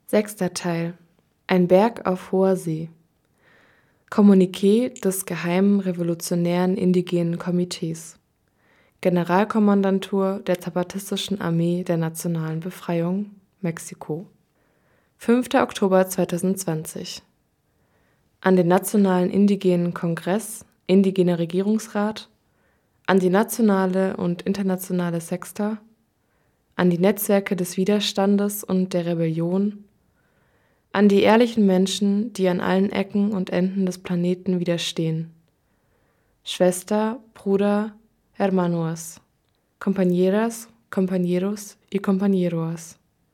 6. Teil. Ein Berg auf hoher See. Kommuniqué des Geheimen Revolutionären Indigenen Komitees. Generalkommandantur der Zapatistischen Armee der Nationalen Befreiung, Mexiko. 5. Oktober 2020. An den Nationalen Indigenen Kongress, Indigener Regierungsrat, an die nationale und internationale Sexta, an die Netzwerke des Widerstandes und der Rebellion, an die ehrlichen Menschen, die an allen Ecken und Enden des Planeten widerstehen. Schwester, Bruder, Hermanos, Compañeras, Compañeros y Compañeroas.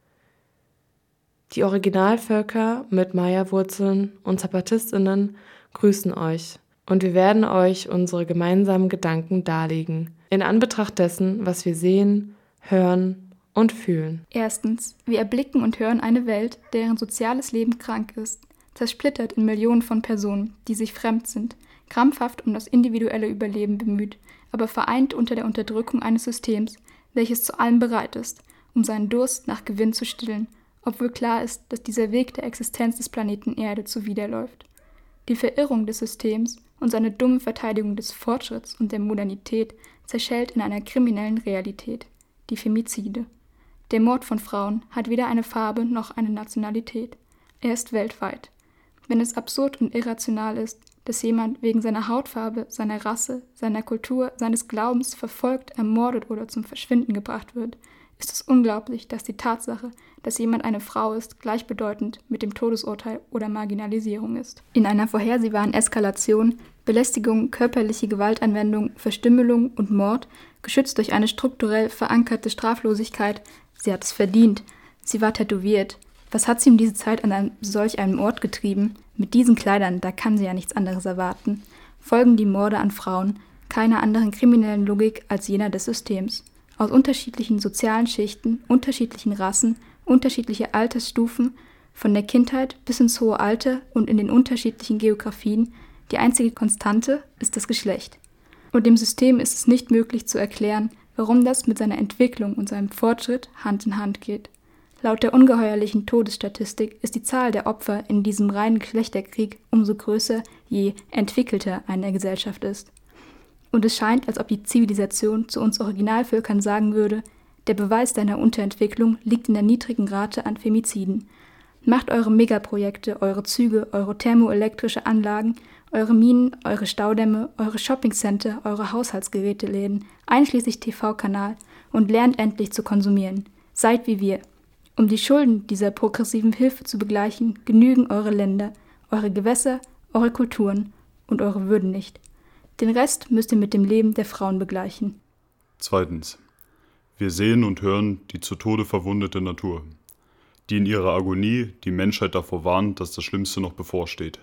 Die Originalvölker mit Maya-Wurzeln und ZapatistInnen grüßen euch und wir werden euch unsere gemeinsamen Gedanken darlegen, in Anbetracht dessen, was wir sehen, hören und fühlen. Erstens, wir erblicken und hören eine Welt, deren soziales Leben krank ist, zersplittert in Millionen von Personen, die sich fremd sind, krampfhaft um das individuelle Überleben bemüht, aber vereint unter der Unterdrückung eines Systems, welches zu allem bereit ist, um seinen Durst nach Gewinn zu stillen, obwohl klar ist, dass dieser Weg der Existenz des Planeten Erde zuwiderläuft. Die Verirrung des Systems und seine dumme Verteidigung des Fortschritts und der Modernität zerschellt in einer kriminellen Realität, die Femizide. Der Mord von Frauen hat weder eine Farbe noch eine Nationalität. Er ist weltweit. Wenn es absurd und irrational ist, dass jemand wegen seiner Hautfarbe, seiner Rasse, seiner Kultur, seines Glaubens verfolgt, ermordet oder zum Verschwinden gebracht wird, ist es unglaublich, dass die Tatsache, dass jemand eine Frau ist, gleichbedeutend mit dem Todesurteil oder Marginalisierung ist. In einer vorhersehbaren Eskalation, Belästigung, körperliche Gewaltanwendung, Verstümmelung und Mord, geschützt durch eine strukturell verankerte Straflosigkeit, sie hat es verdient, sie war tätowiert. Was hat sie um diese Zeit an solch einem Ort getrieben? Mit diesen Kleidern, da kann sie ja nichts anderes erwarten. Folgen die Morde an Frauen keiner anderen kriminellen Logik als jener des Systems. Aus unterschiedlichen sozialen Schichten, unterschiedlichen Rassen, unterschiedliche Altersstufen, von der Kindheit bis ins hohe Alter und in den unterschiedlichen Geografien, die einzige Konstante ist das Geschlecht. Und dem System ist es nicht möglich zu erklären, warum das mit seiner Entwicklung und seinem Fortschritt Hand in Hand geht. Laut der ungeheuerlichen Todesstatistik ist die Zahl der Opfer in diesem reinen Geschlechterkrieg umso größer, je entwickelter eine Gesellschaft ist. Und es scheint, als ob die Zivilisation zu uns Originalvölkern sagen würde, der Beweis deiner Unterentwicklung liegt in der niedrigen Rate an Femiziden. Macht eure Megaprojekte, eure Züge, eure thermoelektrische Anlagen, eure Minen, eure Staudämme, eure Shoppingcenter, eure Haushaltsgeräteläden, einschließlich TV-Kanal und lernt endlich zu konsumieren. Seid wie wir. Um die Schulden dieser progressiven Hilfe zu begleichen, genügen eure Länder, eure Gewässer, eure Kulturen und eure Würden nicht. Den Rest müsst ihr mit dem Leben der Frauen begleichen. Zweitens. Wir sehen und hören die zu Tode verwundete Natur, die in ihrer Agonie die Menschheit davor warnt, dass das Schlimmste noch bevorsteht.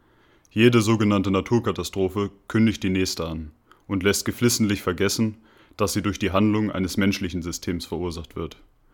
Jede sogenannte Naturkatastrophe kündigt die nächste an und lässt geflissentlich vergessen, dass sie durch die Handlung eines menschlichen Systems verursacht wird.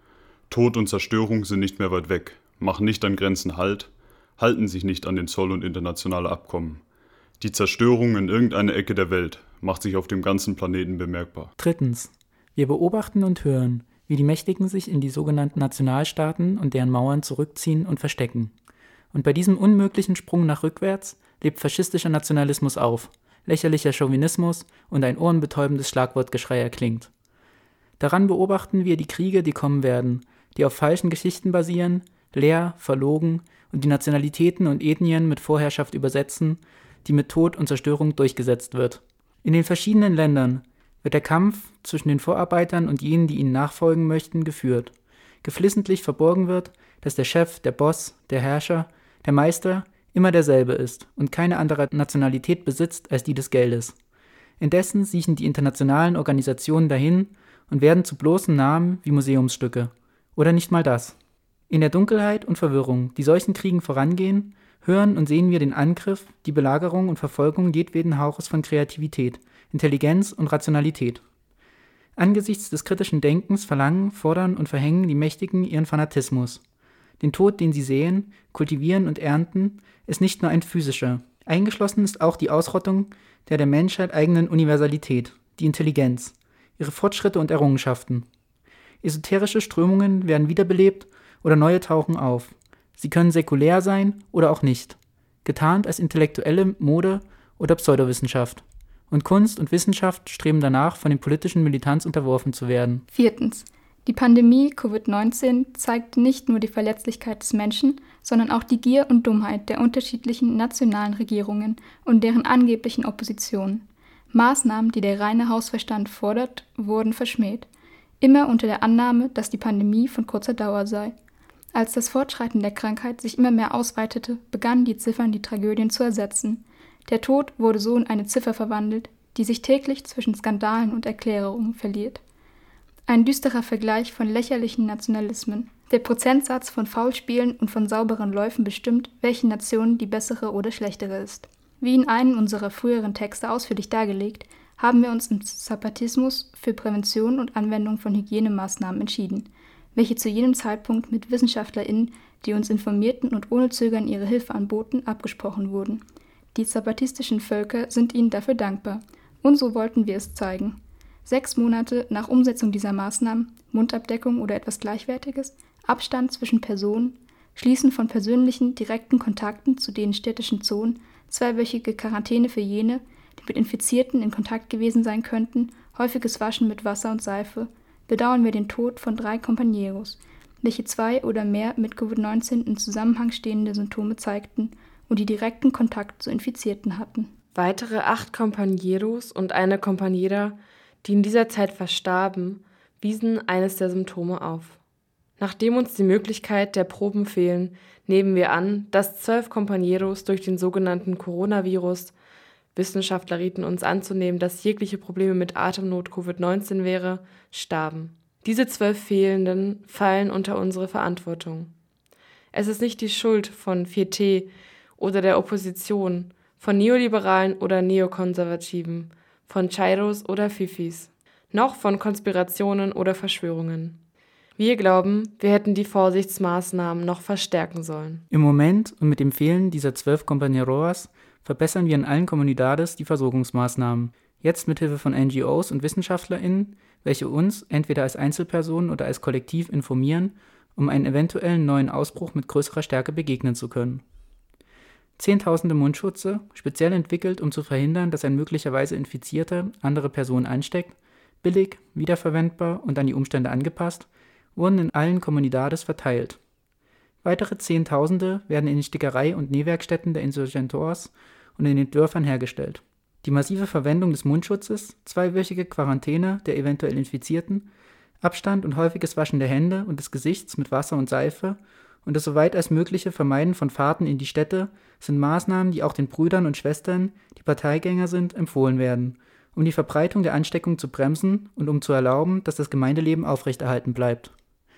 Tod und Zerstörung sind nicht mehr weit weg, machen nicht an Grenzen Halt, halten sich nicht an den Zoll- und internationale Abkommen. Die Zerstörung in irgendeiner Ecke der Welt macht sich auf dem ganzen Planeten bemerkbar. Drittens. Wir beobachten und hören, wie die Mächtigen sich in die sogenannten Nationalstaaten und deren Mauern zurückziehen und verstecken. Und bei diesem unmöglichen Sprung nach rückwärts lebt faschistischer Nationalismus auf, lächerlicher Chauvinismus und ein ohrenbetäubendes Schlagwortgeschrei erklingt. Daran beobachten wir die Kriege, die kommen werden, die auf falschen Geschichten basieren, leer, verlogen und die Nationalitäten und Ethnien mit Vorherrschaft übersetzen, die mit Tod und Zerstörung durchgesetzt wird. In den verschiedenen Ländern wird der Kampf zwischen den Vorarbeitern und jenen, die ihnen nachfolgen möchten, geführt. Geflissentlich verborgen wird, dass der Chef, der Boss, der Herrscher, der Meister immer derselbe ist und keine andere Nationalität besitzt als die des Geldes. Indessen siechen die internationalen Organisationen dahin und werden zu bloßen Namen wie Museumsstücke. Oder nicht mal das. In der Dunkelheit und Verwirrung, die solchen Kriegen vorangehen, hören und sehen wir den Angriff, die Belagerung und Verfolgung jedweden Hauches von Kreativität, Intelligenz und Rationalität. Angesichts des kritischen Denkens verlangen, fordern und verhängen die Mächtigen ihren Fanatismus. Den Tod, den sie säen, kultivieren und ernten, ist nicht nur ein physischer. Eingeschlossen ist auch die Ausrottung der Menschheit eigenen Universalität, die Intelligenz, ihre Fortschritte und Errungenschaften. Esoterische Strömungen werden wiederbelebt oder neue tauchen auf. Sie können säkulär sein oder auch nicht, getarnt als intellektuelle Mode oder Pseudowissenschaft. Und Kunst und Wissenschaft streben danach, von den politischen Militanz unterworfen zu werden. 4. Die Pandemie Covid-19 zeigt nicht nur die Verletzlichkeit des Menschen, sondern auch die Gier und Dummheit der unterschiedlichen nationalen Regierungen und deren angeblichen Opposition. Maßnahmen, die der reine Hausverstand fordert, wurden verschmäht. Immer unter der Annahme, dass die Pandemie von kurzer Dauer sei. Als das Fortschreiten der Krankheit sich immer mehr ausweitete, begannen die Ziffern die Tragödien zu ersetzen. Der Tod wurde so in eine Ziffer verwandelt, die sich täglich zwischen Skandalen und Erklärungen verliert. Ein düsterer Vergleich von lächerlichen Nationalismen. Der Prozentsatz von Foulspielen und von sauberen Läufen bestimmt, welche Nation die bessere oder schlechtere ist. Wie in einem unserer früheren Texte ausführlich dargelegt, haben wir uns im Zapatismus für Prävention und Anwendung von Hygienemaßnahmen entschieden, welche zu jedem Zeitpunkt mit WissenschaftlerInnen, die uns informierten und ohne Zögern ihre Hilfe anboten, abgesprochen wurden. Die zapatistischen Völker sind ihnen dafür dankbar, und so wollten wir es zeigen. 6 Monate nach Umsetzung dieser Maßnahmen, Mundabdeckung oder etwas Gleichwertiges, Abstand zwischen Personen, Schließen von persönlichen, direkten Kontakten zu den städtischen Zonen, 2-wöchige Quarantäne für jene, die mit Infizierten in Kontakt gewesen sein könnten, häufiges Waschen mit Wasser und Seife, bedauern wir den Tod von 3 Compañeros, welche 2 oder mehr mit Covid-19 in Zusammenhang stehende Symptome zeigten und die direkten Kontakt zu Infizierten hatten. Weitere 8 Compañeros und eine Compañera, die in dieser Zeit verstarben, wiesen eines der Symptome auf. Nachdem uns die Möglichkeit der Proben fehlen, nehmen wir an, dass 12 Compañeros durch den sogenannten Coronavirus, Wissenschaftler rieten uns anzunehmen, dass jegliche Probleme mit Atemnot Covid-19 wäre, starben. Diese 12 Fehlenden fallen unter unsere Verantwortung. Es ist nicht die Schuld von 4T oder der Opposition, von Neoliberalen oder Neokonservativen, von Chairos oder Fifis, noch von Konspirationen oder Verschwörungen. Wir glauben, wir hätten die Vorsichtsmaßnahmen noch verstärken sollen. Im Moment und mit dem Fehlen dieser 12 Compañeros verbessern wir in allen Comunidades die Versorgungsmaßnahmen. Jetzt mit Hilfe von NGOs und WissenschaftlerInnen, welche uns entweder als Einzelpersonen oder als Kollektiv informieren, um einen eventuellen neuen Ausbruch mit größerer Stärke begegnen zu können. Zehntausende Mundschutze, speziell entwickelt, um zu verhindern, dass ein möglicherweise Infizierter andere Personen ansteckt, billig, wiederverwendbar und an die Umstände angepasst, wurden in allen Comunidades verteilt. Weitere Zehntausende werden in den Stickerei- und Nähwerkstätten der Insurgentors und in den Dörfern hergestellt. Die massive Verwendung des Mundschutzes, 2-wöchige Quarantäne der eventuell Infizierten, Abstand und häufiges Waschen der Hände und des Gesichts mit Wasser und Seife und das soweit als mögliche Vermeiden von Fahrten in die Städte sind Maßnahmen, die auch den Brüdern und Schwestern, die Parteigänger sind, empfohlen werden, um die Verbreitung der Ansteckung zu bremsen und um zu erlauben, dass das Gemeindeleben aufrechterhalten bleibt.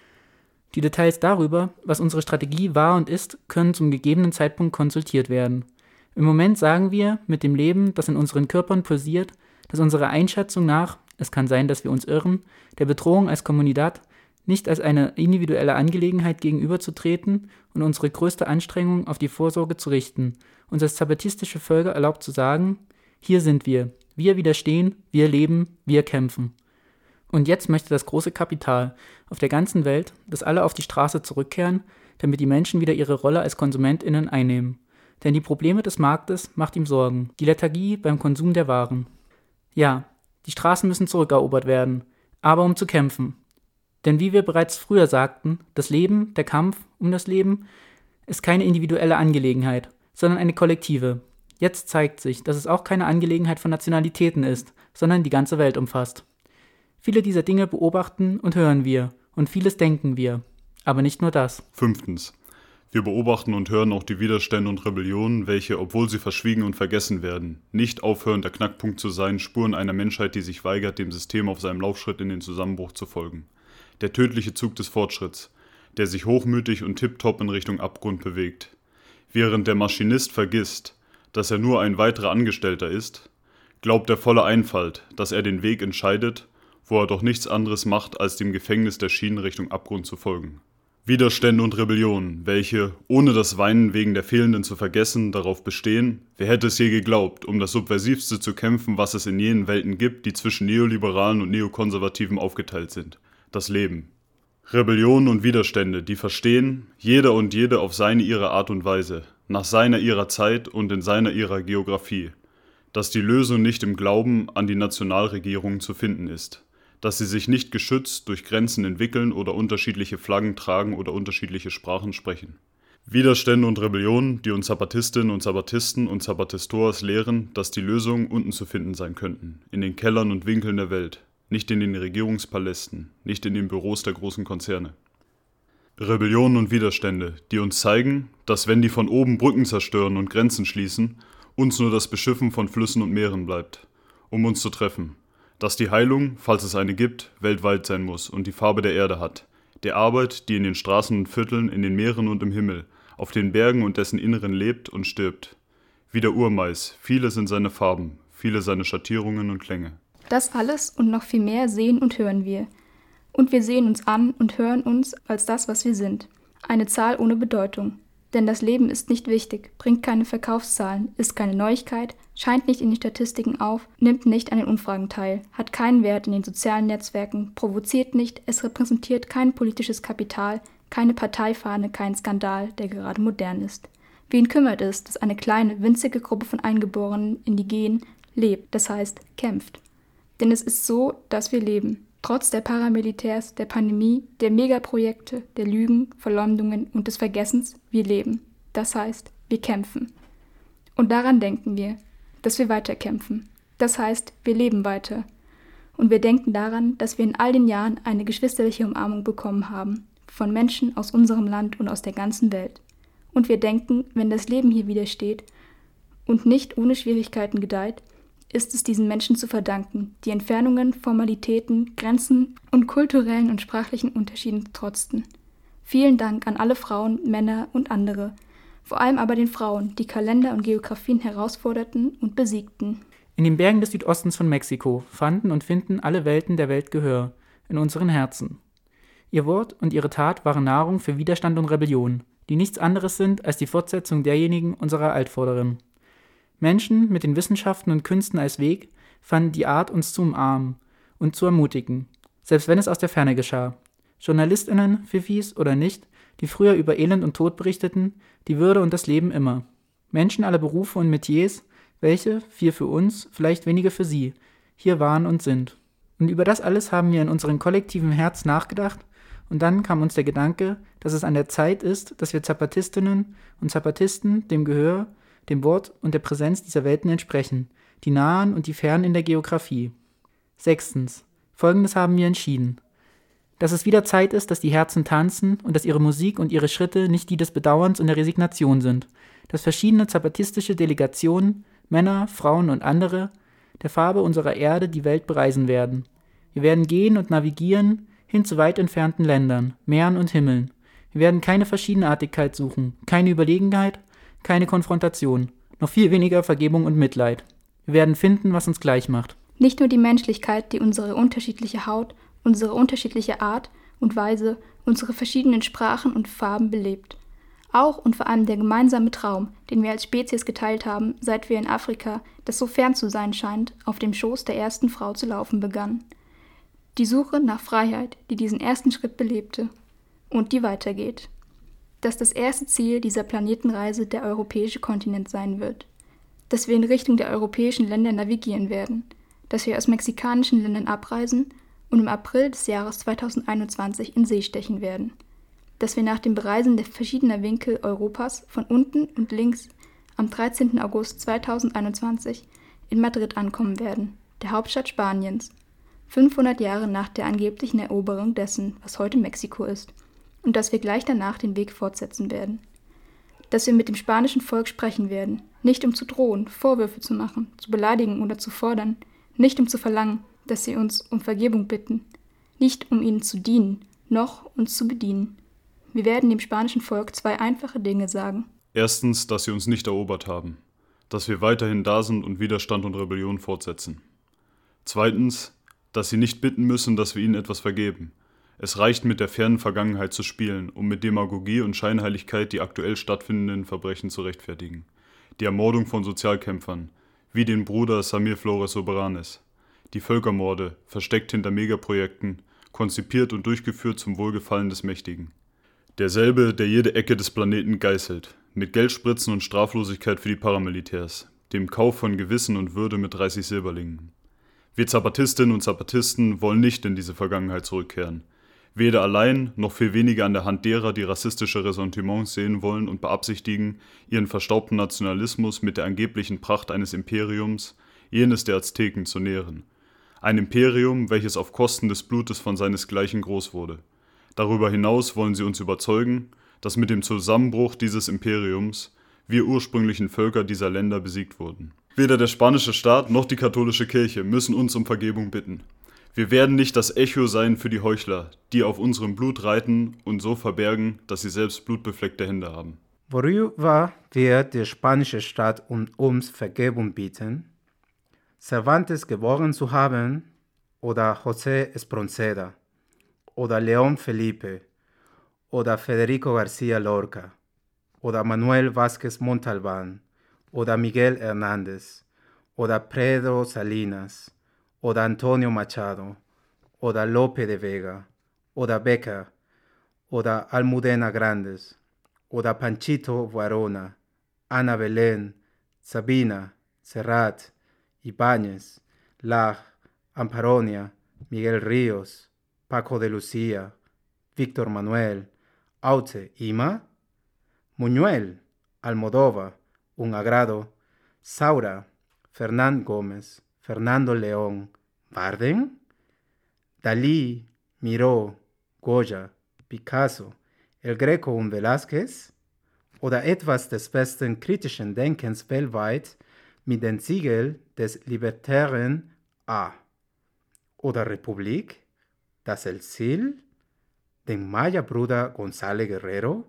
Die Details darüber, was unsere Strategie war und ist, können zum gegebenen Zeitpunkt konsultiert werden. Im Moment sagen wir, mit dem Leben, das in unseren Körpern pulsiert, dass unserer Einschätzung nach, es kann sein, dass wir uns irren, der Bedrohung als Comunidad nicht als eine individuelle Angelegenheit gegenüberzutreten und unsere größte Anstrengung auf die Vorsorge zu richten, uns als zapatistische Völker erlaubt zu sagen, hier sind wir widerstehen, wir leben, wir kämpfen. Und jetzt möchte das große Kapital auf der ganzen Welt, dass alle auf die Straße zurückkehren, damit die Menschen wieder ihre Rolle als KonsumentInnen einnehmen. Denn die Probleme des Marktes macht ihm Sorgen, die Lethargie beim Konsum der Waren. Ja, die Straßen müssen zurückerobert werden, aber um zu kämpfen. Denn wie wir bereits früher sagten, das Leben, der Kampf um das Leben, ist keine individuelle Angelegenheit, sondern eine kollektive. Jetzt zeigt sich, dass es auch keine Angelegenheit von Nationalitäten ist, sondern die ganze Welt umfasst. Viele dieser Dinge beobachten und hören wir, und vieles denken wir. Aber nicht nur das. 5. Wir beobachten und hören auch die Widerstände und Rebellionen, welche, obwohl sie verschwiegen und vergessen werden, nicht aufhören, der Knackpunkt zu sein, Spuren einer Menschheit, die sich weigert, dem System auf seinem Laufschritt in den Zusammenbruch zu folgen. Der tödliche Zug des Fortschritts, der sich hochmütig und tipptopp in Richtung Abgrund bewegt. Während der Maschinist vergisst, dass er nur ein weiterer Angestellter ist, glaubt der volle Einfalt, dass er den Weg entscheidet, wo er doch nichts anderes macht, als dem Gefängnis der Schienen Richtung Abgrund zu folgen. Widerstände und Rebellionen, welche, ohne das Weinen wegen der Fehlenden zu vergessen, darauf bestehen, wer hätte es je geglaubt, um das Subversivste zu kämpfen, was es in jenen Welten gibt, die zwischen Neoliberalen und Neokonservativen aufgeteilt sind. Das Leben. Rebellionen und Widerstände, die verstehen, jeder und jede auf seine ihre Art und Weise, nach seiner ihrer Zeit und in seiner ihrer Geografie, dass die Lösung nicht im Glauben an die Nationalregierung zu finden ist, dass sie sich nicht geschützt durch Grenzen entwickeln oder unterschiedliche Flaggen tragen oder unterschiedliche Sprachen sprechen. Widerstände und Rebellionen, die uns Zapatistinnen und Zapatisten und Zapatistores lehren, dass die Lösungen unten zu finden sein könnten, in den Kellern und Winkeln der Welt, nicht in den Regierungspalästen, nicht in den Büros der großen Konzerne. Rebellionen und Widerstände, die uns zeigen, dass wenn die von oben Brücken zerstören und Grenzen schließen, uns nur das Beschiffen von Flüssen und Meeren bleibt, um uns zu treffen, dass die Heilung, falls es eine gibt, weltweit sein muss und die Farbe der Erde hat, der Arbeit, die in den Straßen und Vierteln, in den Meeren und im Himmel, auf den Bergen und dessen Inneren lebt und stirbt. Wie der Urmais, viele sind seine Farben, viele seine Schattierungen und Klänge. Das alles und noch viel mehr sehen und hören wir. Und wir sehen uns an und hören uns als das, was wir sind. Eine Zahl ohne Bedeutung. Denn das Leben ist nicht wichtig, bringt keine Verkaufszahlen, ist keine Neuigkeit, scheint nicht in den Statistiken auf, nimmt nicht an den Umfragen teil, hat keinen Wert in den sozialen Netzwerken, provoziert nicht, es repräsentiert kein politisches Kapital, keine Parteifahne, kein Skandal, der gerade modern ist. Wen kümmert es, dass eine kleine, winzige Gruppe von eingeborenen Indigenen lebt, das heißt kämpft? Denn es ist so, dass wir leben. Trotz der Paramilitärs, der Pandemie, der Megaprojekte, der Lügen, Verleumdungen und des Vergessens, wir leben. Das heißt, wir kämpfen. Und daran denken wir, dass wir weiterkämpfen. Das heißt, wir leben weiter. Und wir denken daran, dass wir in all den Jahren eine geschwisterliche Umarmung bekommen haben, von Menschen aus unserem Land und aus der ganzen Welt. Und wir denken, wenn das Leben hier widersteht und nicht ohne Schwierigkeiten gedeiht, ist es diesen Menschen zu verdanken, die Entfernungen, Formalitäten, Grenzen und kulturellen und sprachlichen Unterschieden trotzten. Vielen Dank an alle Frauen, Männer und andere, vor allem aber den Frauen, die Kalender und Geografien herausforderten und besiegten. In den Bergen des Südostens von Mexiko fanden und finden alle Welten der Welt Gehör, in unseren Herzen. Ihr Wort und ihre Tat waren Nahrung für Widerstand und Rebellion, die nichts anderes sind als die Fortsetzung derjenigen unserer Altvorderen. Menschen mit den Wissenschaften und Künsten als Weg fanden die Art, uns zu umarmen und zu ermutigen, selbst wenn es aus der Ferne geschah. JournalistInnen, Fifis oder nicht, die früher über Elend und Tod berichteten, die Würde und das Leben immer. Menschen aller Berufe und Metiers, welche, viel für uns, vielleicht weniger für sie, hier waren und sind. Und über das alles haben wir in unserem kollektiven Herz nachgedacht und dann kam uns der Gedanke, dass es an der Zeit ist, dass wir Zapatistinnen und Zapatisten dem Gehör, dem Wort und der Präsenz dieser Welten entsprechen, die Nahen und die Fernen in der Geografie. 6. Folgendes haben wir entschieden. Dass es wieder Zeit ist, dass die Herzen tanzen und dass ihre Musik und ihre Schritte nicht die des Bedauerns und der Resignation sind, dass verschiedene zapatistische Delegationen, Männer, Frauen und andere, der Farbe unserer Erde die Welt bereisen werden. Wir werden gehen und navigieren hin zu weit entfernten Ländern, Meeren und Himmeln. Wir werden keine Verschiedenartigkeit suchen, keine Überlegenheit, keine Konfrontation, noch viel weniger Vergebung und Mitleid. Wir werden finden, was uns gleich macht. Nicht nur die Menschlichkeit, die unsere unterschiedliche Haut, unsere unterschiedliche Art und Weise, unsere verschiedenen Sprachen und Farben belebt. Auch und vor allem der gemeinsame Traum, den wir als Spezies geteilt haben, seit wir in Afrika, das so fern zu sein scheint, auf dem Schoß der ersten Frau zu laufen begannen. Die Suche nach Freiheit, die diesen ersten Schritt belebte und die weitergeht. Dass das erste Ziel dieser Planetenreise der europäische Kontinent sein wird. Dass wir in Richtung der europäischen Länder navigieren werden. Dass wir aus mexikanischen Ländern abreisen und im April des Jahres 2021 in See stechen werden. Dass wir nach dem Bereisen der verschiedener Winkel Europas von unten und links am 13. August 2021 in Madrid ankommen werden, der Hauptstadt Spaniens, 500 Jahre nach der angeblichen Eroberung dessen, was heute Mexiko ist. Und dass wir gleich danach den Weg fortsetzen werden. Dass wir mit dem spanischen Volk sprechen werden, nicht um zu drohen, Vorwürfe zu machen, zu beleidigen oder zu fordern, nicht um zu verlangen, dass sie uns um Vergebung bitten, nicht um ihnen zu dienen, noch uns zu bedienen. Wir werden dem spanischen Volk 2 einfache Dinge sagen. Erstens, dass sie uns nicht erobert haben, dass wir weiterhin da sind und Widerstand und Rebellion fortsetzen. Zweitens, dass sie nicht bitten müssen, dass wir ihnen etwas vergeben. Es reicht, mit der fernen Vergangenheit zu spielen, um mit Demagogie und Scheinheiligkeit die aktuell stattfindenden Verbrechen zu rechtfertigen. Die Ermordung von Sozialkämpfern, wie den Bruder Samir Flores Soberanes, die Völkermorde, versteckt hinter Megaprojekten, konzipiert und durchgeführt zum Wohlgefallen des Mächtigen. Derselbe, der jede Ecke des Planeten geißelt, mit Geldspritzen und Straflosigkeit für die Paramilitärs, dem Kauf von Gewissen und Würde mit 30 Silberlingen. Wir Zapatistinnen und Zapatisten wollen nicht in diese Vergangenheit zurückkehren. Weder allein, noch viel weniger an der Hand derer, die rassistische Ressentiments sehen wollen und beabsichtigen, ihren verstaubten Nationalismus mit der angeblichen Pracht eines Imperiums, jenes der Azteken, zu nähren. Ein Imperium, welches auf Kosten des Blutes von seinesgleichen groß wurde. Darüber hinaus wollen sie uns überzeugen, dass mit dem Zusammenbruch dieses Imperiums wir ursprünglichen Völker dieser Länder besiegt wurden. Weder der spanische Staat noch die katholische Kirche müssen uns um Vergebung bitten. Wir werden nicht das Echo sein für die Heuchler, die auf unserem Blut reiten und so verbergen, dass sie selbst blutbefleckte Hände haben. Worüber wird der spanische Staat uns Vergebung bitten? Cervantes geboren zu haben oder José Espronceda oder León Felipe oder Federico García Lorca oder Manuel Vázquez Montalbán oder Miguel Hernández oder Pedro Salinas oder Antonio Machado oder Lope de Vega oder Becker oder Almudena Grandes oder Panchito Varona, Ana Belén, Sabina, Serrat, Ibáñez, Lach, Amparonia, Miguel Ríos, Paco de Lucía, Víctor Manuel, Aute, Ima, Muñuel, Almodóvar, Un Agrado, Saura, Fernán Gómez, Fernando León, Bardem, Dalí, Miró, Goya, Picasso, El Greco und Velázquez oder etwas des besten kritischen Denkens weltweit mit dem Siegel des libertären A oder Republik, das Exil, den Maya-Bruder González Guerrero?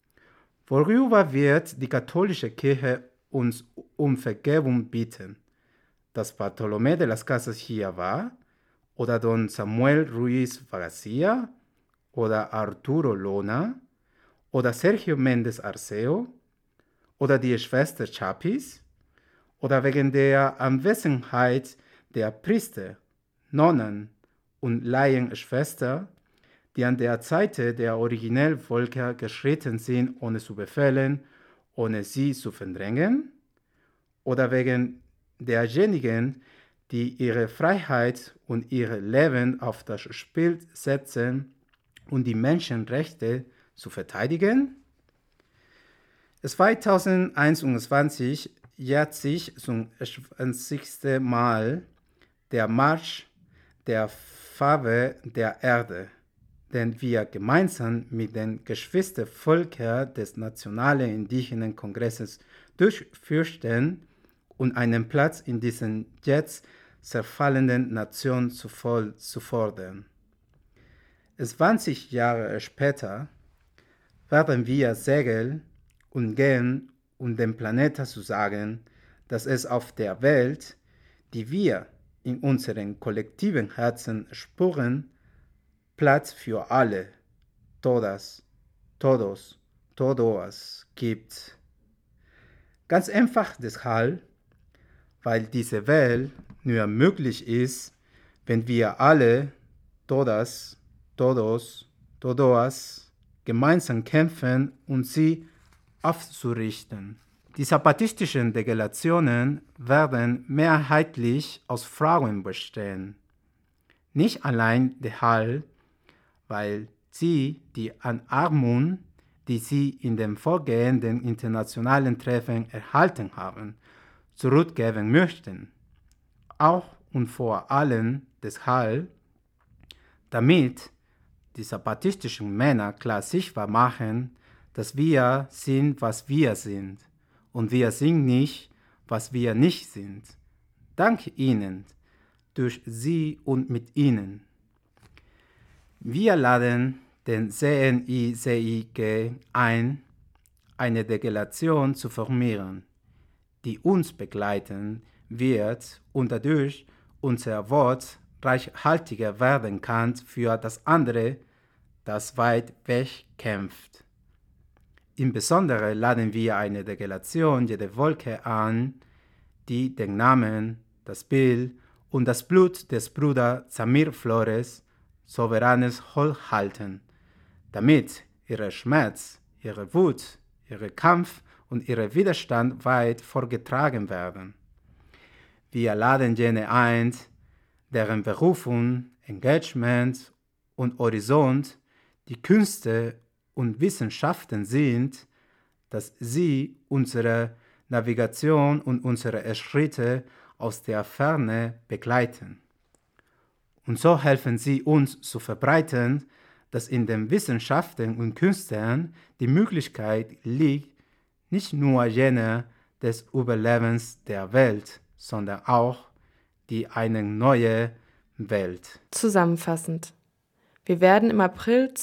Worüber wird die katholische Kirche uns um Vergebung bitten? Dass Bartolomé de las Casas hier war? Oder Don Samuel Ruiz García? Oder Arturo Lona? Oder Sergio Méndez Arceo? Oder die Schwester Chapis? Oder wegen der Anwesenheit der Priester, Nonnen und Laienschwester, die an der Seite der Originalvölker geschritten sind, ohne zu befehlen, ohne sie zu verdrängen? Oder wegen derjenigen, die ihre Freiheit und ihr Leben auf das Spiel setzen, um die Menschenrechte zu verteidigen? 2021 jährt sich zum 20. Mal der Marsch der Farbe der Erde, den wir gemeinsam mit den Geschwistervölkern des Nationalen Indigenen Kongresses durchführen und einen Platz in diesen jetzt zerfallenden Nation zu fordern. 20 Jahre später werden wir segeln und gehen, um dem Planeten zu sagen, dass es auf der Welt, die wir in unseren kollektiven Herzen spüren, Platz für alle, todas, todos, todoas gibt. Ganz einfach deshalb, weil diese Welt nur möglich ist, wenn wir alle, todas, todos, todoas, gemeinsam kämpfen und sie aufzurichten. Die zapatistischen Delegationen werden mehrheitlich aus Frauen bestehen. Nicht allein deshalb, weil sie die Anarmung, die sie in den vorgehenden internationalen Treffen erhalten haben, zurückgeben möchten. Auch und vor allem deshalb, damit die zapatistischen Männer klar sichtbar machen, dass wir sind, was wir sind, und wir sind nicht, was wir nicht sind. Dank ihnen, durch sie und mit ihnen. Wir laden den CNICIG ein, eine Delegation zu formieren, die uns begleiten wird und dadurch unser Wort reichhaltiger werden kann für das andere, das weit weg kämpft. Insbesondere laden wir eine Delegation jeder Wolke an, die den Namen, das Bild und das Blut des Bruders Samir Flores, souveränes Hold halten, damit ihre Schmerz, ihre Wut, ihre Kampf und ihre Widerstand weit vorgetragen werden. Wir laden jene ein, deren Berufung, Engagement und Horizont die Künste und Wissenschaften sind, dass sie unsere Navigation und unsere Schritte aus der Ferne begleiten. Und so helfen sie uns zu verbreiten, dass in den Wissenschaften und Künsten die Möglichkeit liegt, nicht nur jene des Überlebens der Welt, sondern auch die eine neue Welt. Zusammenfassend. Wir werden im April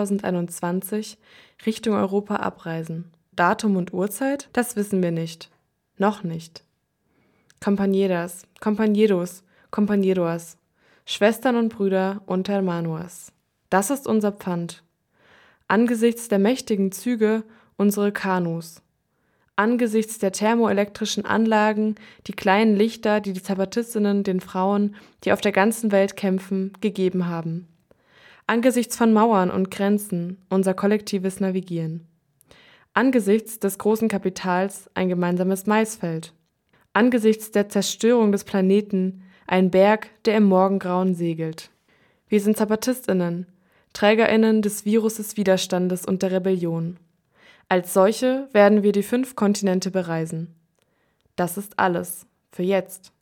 2021 Richtung Europa abreisen. Datum und Uhrzeit? Das wissen wir nicht. Noch nicht. Compañeras, compañeros, compañeroas, Schwestern und Brüder und Hermanos. Das ist unser Pfand. Angesichts der mächtigen Züge unsere Kanus. Angesichts der thermoelektrischen Anlagen, die kleinen Lichter, die die Zapatistinnen den Frauen, die auf der ganzen Welt kämpfen, gegeben haben. Angesichts von Mauern und Grenzen unser kollektives Navigieren. Angesichts des großen Kapitals ein gemeinsames Maisfeld. Angesichts der Zerstörung des Planeten ein Berg, der im Morgengrauen segelt. Wir sind ZapatistInnen, TrägerInnen des Virus des Widerstandes und der Rebellion. Als solche werden wir die 5 Kontinente bereisen. Das ist alles, für jetzt.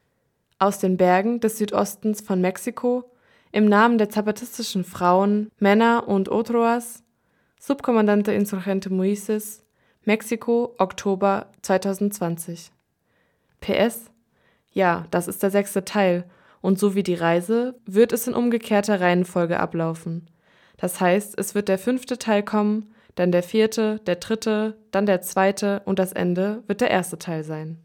Aus den Bergen des Südostens von Mexiko, im Namen der zapatistischen Frauen, Männer und Otroas, Subkommandante Insurgente Moises, Mexiko, Oktober 2020. PS: Ja, das ist der 6. Teil, und so wie die Reise, wird es in umgekehrter Reihenfolge ablaufen. Das heißt, es wird der 5. Teil kommen, dann der 4., der 3., dann der 2. und das Ende wird der 1. Teil sein.